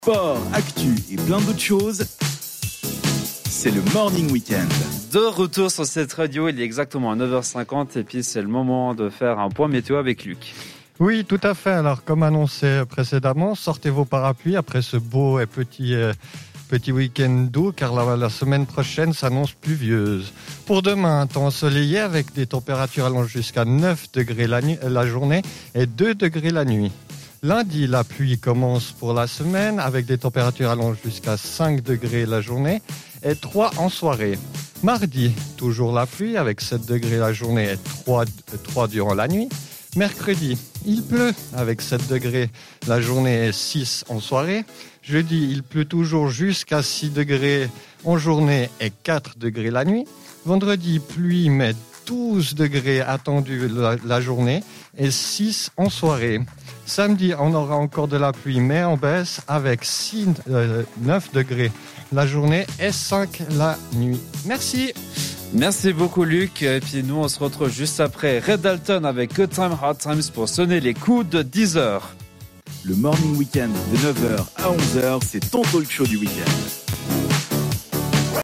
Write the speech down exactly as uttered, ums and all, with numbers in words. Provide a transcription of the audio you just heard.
Sport, actu et plein d'autres choses, c'est le Morning Weekend. De retour sur cette radio, il est exactement neuf heures cinquante et puis c'est le moment de faire un point météo avec Luc. Oui, tout à fait. Alors, comme annoncé précédemment, sortez vos parapluies après ce beau et petit, euh, petit week-end doux, car la, la semaine prochaine s'annonce pluvieuse. Pour demain, un temps ensoleillé avec des températures allant jusqu'à neuf degrés la, nu- la journée et deux degrés la nuit. Lundi, la pluie commence pour la semaine avec des températures allant jusqu'à cinq degrés la journée et trois en soirée. Mardi, toujours la pluie avec sept degrés la journée et trois, trois durant la nuit. Mercredi, il pleut avec sept degrés la journée et six en soirée. Jeudi, il pleut toujours jusqu'à six degrés en journée et quatre degrés la nuit. Vendredi, pluie mais douze degrés attendus la, la journée et six en soirée. Samedi, on aura encore de la pluie, mais en baisse avec six, euh, neuf degrés la journée et cinq la nuit. Merci. Merci beaucoup Luc. Et puis nous, on se retrouve juste après Red Dalton avec Good Time Hard Times pour sonner les coups de dix heures. Le Morning Weekend de neuf heures à onze heures, c'est ton talk show du week-end.